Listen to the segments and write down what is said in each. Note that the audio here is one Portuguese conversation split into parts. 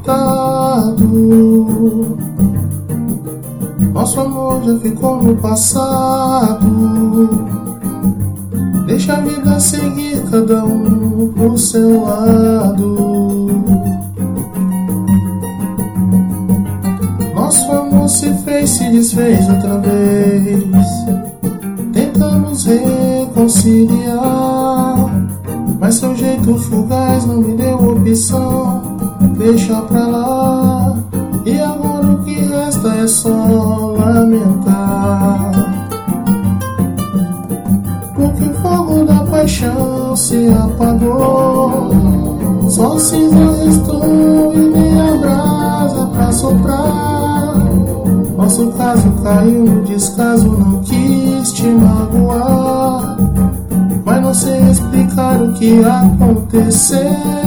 resultado. Nosso amor já ficou no passado. Deixa a vida seguir, cada um pro seu lado. Nosso amor se fez, se desfez outra vez. Tentamos reconciliar, mas seu jeito fugaz não me deu opção. Deixa pra lá, e agora o que resta é só lamentar. Porque o fogo da paixão se apagou, só cinza restou e nem a brasa pra soprar. Nosso caso caiu no descaso, não quis te magoar, mas não sei explicar o que aconteceu.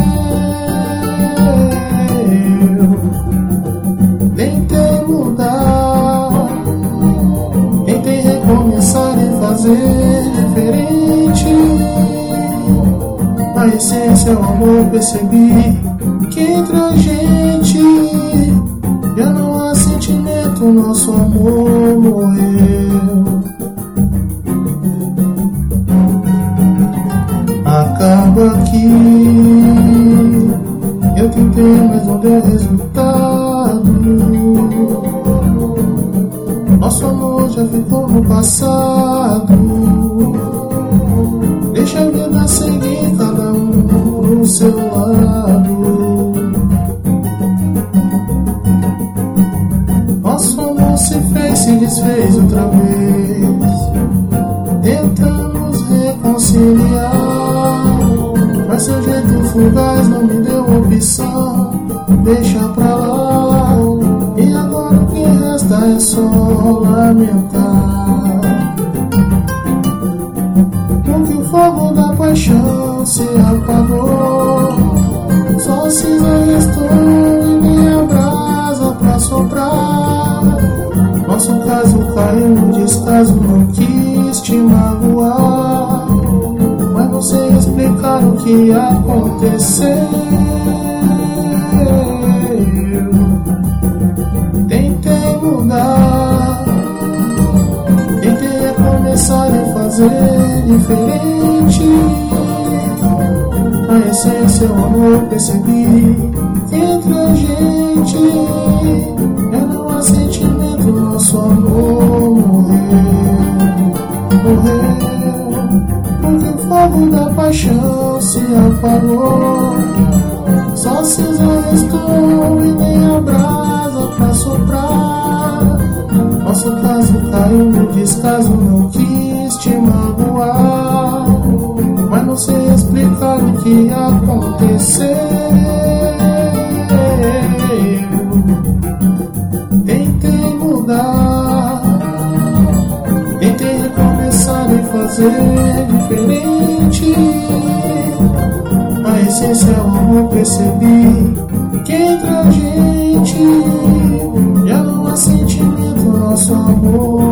Tentei mudar, tentei recomeçar e fazer diferente. A essência é o amor, percebi que entre a gente já não há sentimento, nosso amor morreu. Acaba aqui, eu tentei, mas não deu resultado. Nosso amor já ficou no passado. Deixa a vida seguir, cada um pro seu lado. Nosso amor se fez, se desfez outra vez. Tentamos reconciliar, mas seu jeito fugaz não me deu opção. Deixa pra lá, e agora o que resta é só lamentar. Porque o fogo da paixão se apagou, só cinza restou e nem a brasa pra soprar. Nosso caso caiu no descaso, não quis te magoar, mas não sei explicar o que aconteceu. Tentei mudar, tentei recomeçar e fazer diferente. A essência é o amor, percebi que entre a gente já não há sentimento, nosso amor morreu. Porque o fogo da paixão se apagou, só cinza restou e nem a brasa pra soprar. Nosso caso caiu no descaso, não quis te magoar, mas não sei explicar o que aconteceu. Tentei mudar, tentei recomeçar e fazer diferente. A essência é o amor, percebi que entre a gente já não há sentimento, nosso amor